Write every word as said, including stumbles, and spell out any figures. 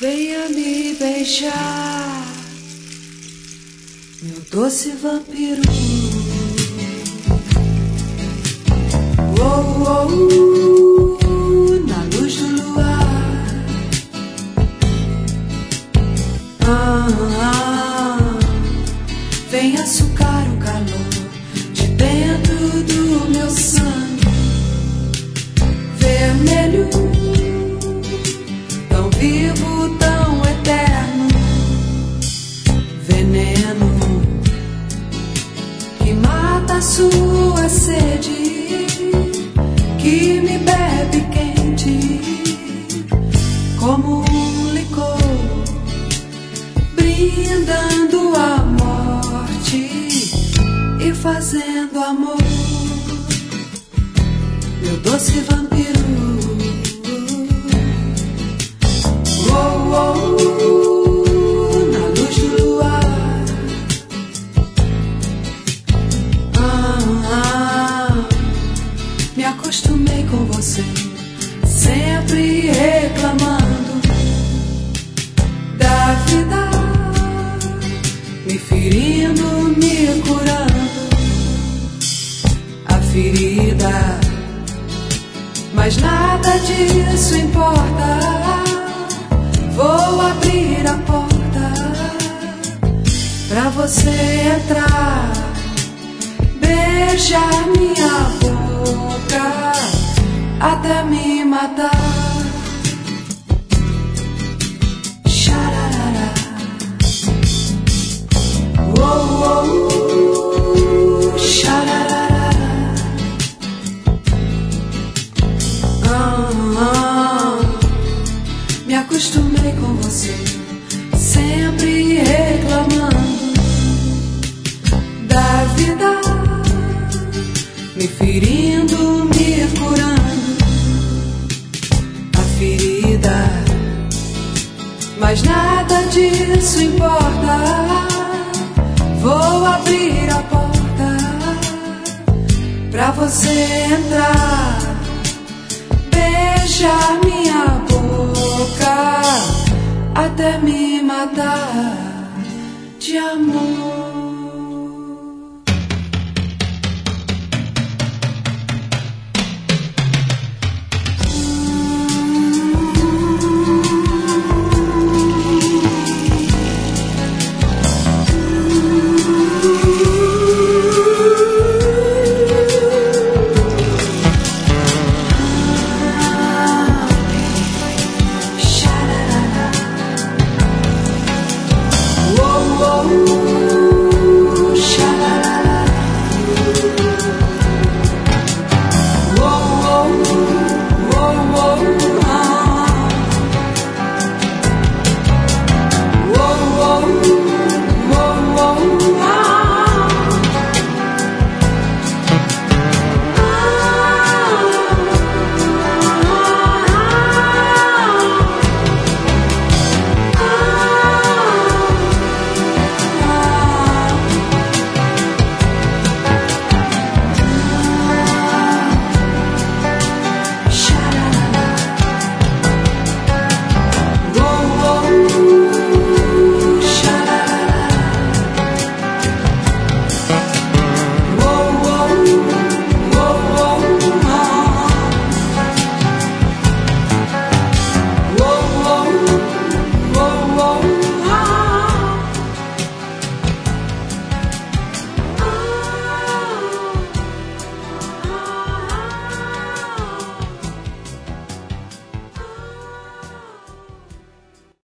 Venha me beijar, meu doce vampiro. Oh, oh, oh, na luz do luar. Ah, ah, vem açucar o calor de dentro do meu sangue vermelho, tão vivo, tão eterno, veneno que mata a sua sede, que me bebe quente como um licor, brindando a morte e fazendo amor, meu doce vampiro. Oh, oh, oh, na luz do luar. Ah, ah, me acostumei com você, sempre reclamando da vida, me ferindo, me curando a ferida, mas nada disso importa. Vou abrir a porta pra você entrar, beijar minha boca até me matar. Xararara. Oh, oh, oh, xararara. Ah, ah, me acostumei com você, sempre reclamando da vida, me ferindo, me curando a ferida, mas nada disso importa. Vou abrir a porta pra você entrar, beijar minha boca até me matar de amor.